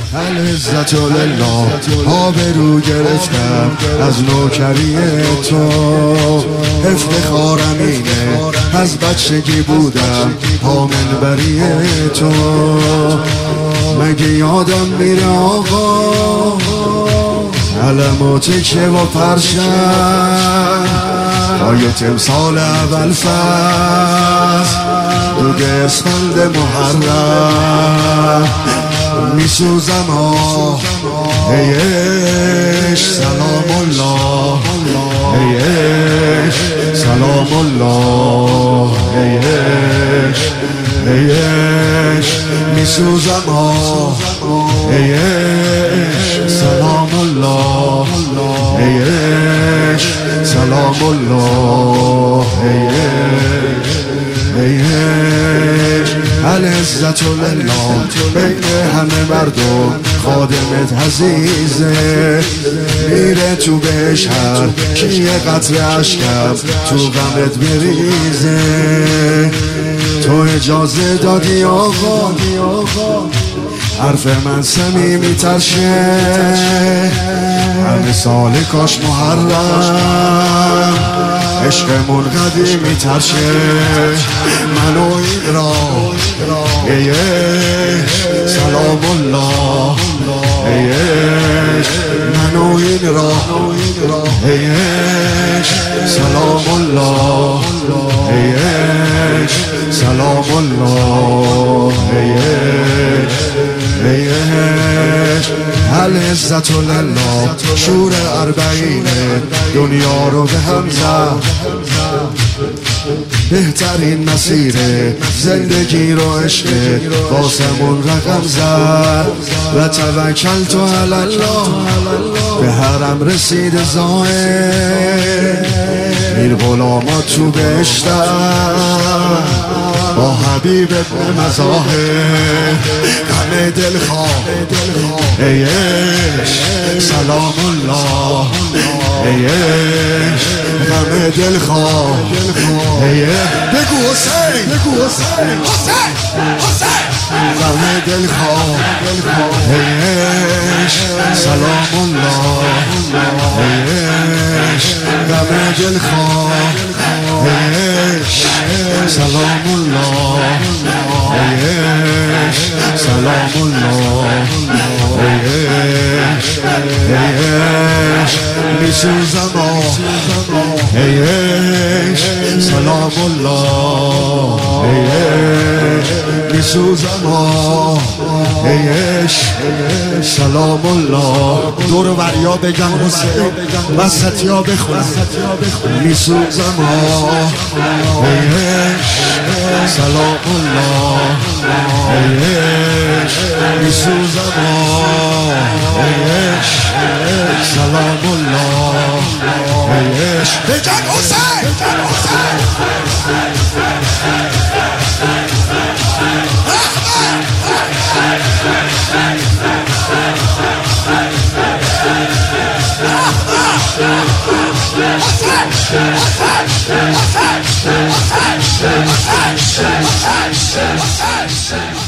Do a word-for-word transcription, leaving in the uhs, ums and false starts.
العزت لله آبرو گرفتم از نوکری تو، افتخارم اینه از بچگی بودم حامل بری تو. مگه یادم میره آقا علم و تکه و پرشم پای تمثال اول فصل دوگ اسفند محرم میسوزم ها ایش سلام الله ایش سلام الله ایش ایش میسوزم ها ایش سلام الله ایش سلام الله ایش ایش العزت لله بین همه مردم خادمت عزیزه، میره تو بهش هر کی قطره عشقم تو غمت بریزه. تو اجازه دادی آقا حرف من صمیمی ترشه، همه سال کاش محرم عشقمون قدیمی ترشه. منو این را ایش سلام الله ایش منو این را ایش سلام الله ایش سلام الله ایش ایش العزت لله شور اربعینه دنیا رو به هم زد، بهترین مسیر زندگی رو عشق واسمون رقم زد. و توکل تو علی الله به حرم رسید زاهد، میر غلاما تو بهشتن با حبیب ابن مزاهد. غم دلخواه ایش سلام الله ایش غم دلخواه بگو حسین بگو حسین حسین حسین غم دلخواه ایش سلام الله ایش غم دلخواه ایش سلام الله ایش سلام الله ایش ایش میسوزم ایش سلام الله ایش میسوزم ایش سلام الله. دور و بریا بگم حسین وسطیا بخونم میسوزم ایش سلام الله ایش میسوزم ایش سلام الله ایش بگن حسین Hassan